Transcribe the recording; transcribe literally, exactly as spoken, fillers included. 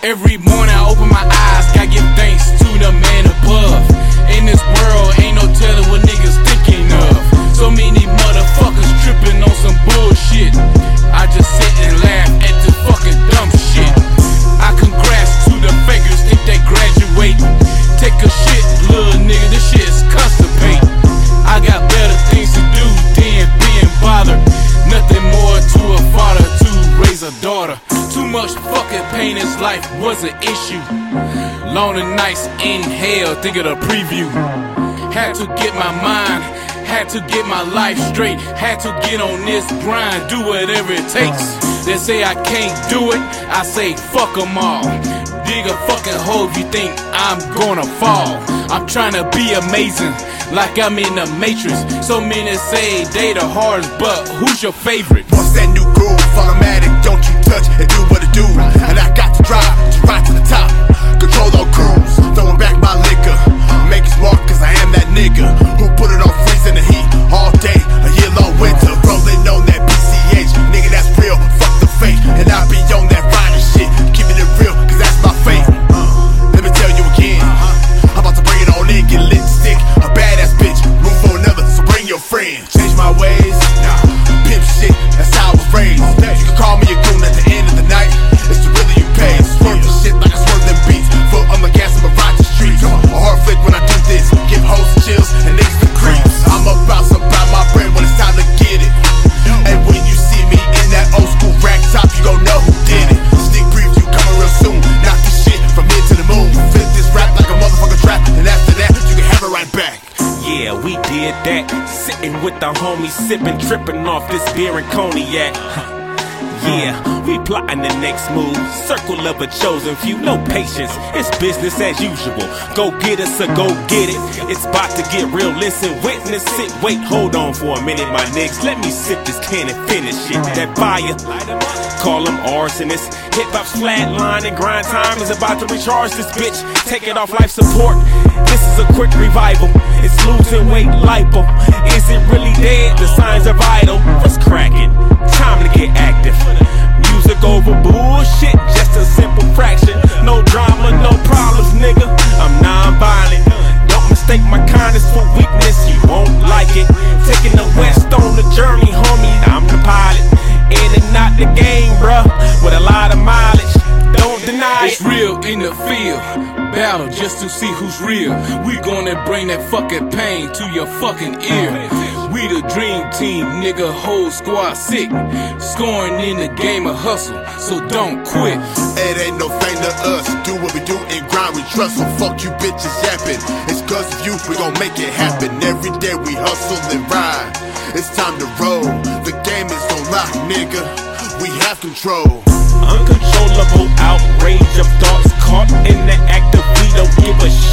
Every morning I open my eyes, gotta give thanks to the man above. In this world, ain't no telling what niggas thinking of. So many motherfuckers tripping on some bullshit. I just sit and laugh at the fucking dumb shit. I congrats to the fakers, think they graduate. Take a shit, little nigga, this shit is constipate. I got better things to do than being bothered. Nothing more to a father to raise a daughter. Too much fucking pain in life was an issue. Lonely nights in hell, think of the preview. Had to get my mind, had to get my life straight. Had to get on this grind, do whatever it takes. They say I can't do it, I say fuck them all. Dig a fucking hole if you think I'm gonna fall. I'm trying to be amazing, like I'm in the Matrix. So many say they the hardest, but who's your favorite? What's that new groove? Automatic, don't you touch and do what it do. And I got to drive, to ride to the top. Control on cruise, throwing back my liquor. Make it smart cause I am that nigga who put it on freeze in the heat all day, a year long winter. Rolling on that B C H, nigga that's real, fuck the fake. And I be on that riding shit, keeping it real cause that's my fate. Let me tell you again, I'm about to bring it on in, get lit stick. A badass bitch, room for another, so bring your friend. Change my ways, nah, pimp shit, that's how I was raised. You can call me a goon at the end of the night, it's the really you pay. Swerving shit like I swerve them beats, foot on the gas, I'ma ride the streets. A hard flick when I do this, give hoes chills and niggas the creeps. I'm about to buy my bread when it's time to get it. And when you see me in that old school rag top, you gon' know who did it. Sneak preview coming real soon, knock this shit from here to the moon. Flip this rap like a motherfucker trap, and after that, you can have it right back. Yeah, we did that. Sitting with the homies, sipping, tripping off this beer and cognac. Yeah, we plotting the next move. Circle of a chosen few, no patience. It's business as usual. Go get us or go get it. It's about to get real. Listen, witness it. Wait, hold on for a minute, my niggas. Let me sip this can and finish it. That fire, call them arsonists. Hip hop's flatline and grind time is about to recharge this bitch. Take it off life support. This is a quick revival. It's losing weight, lipo. Is it really dead? The signs are vital. What's cracking? Time to get active. Music over bullshit, just a simple fraction. No drama, no problems, nigga. I'm non-violent. Don't mistake my kindness for weakness. You won't like it. Taking the West on the journey, homie. I'm the pilot. In and out the game, bruh. With a lot of mileage. Don't deny it. It's real in the field. Battle just to see who's real. We gonna bring that fucking pain to your fucking ear. We the dream team, nigga, whole squad sick. Scoring in the game of hustle, so don't quit. It ain't no thing to us, do what we do and grind we trust. So fuck you bitches yapping, it's cause of you we gon' make it happen. Every day we hustle and ride, it's time to roll. The game is on lock, nigga, we have control. Uncontrollable outrage of thoughts caught in the act of we don't give a shit.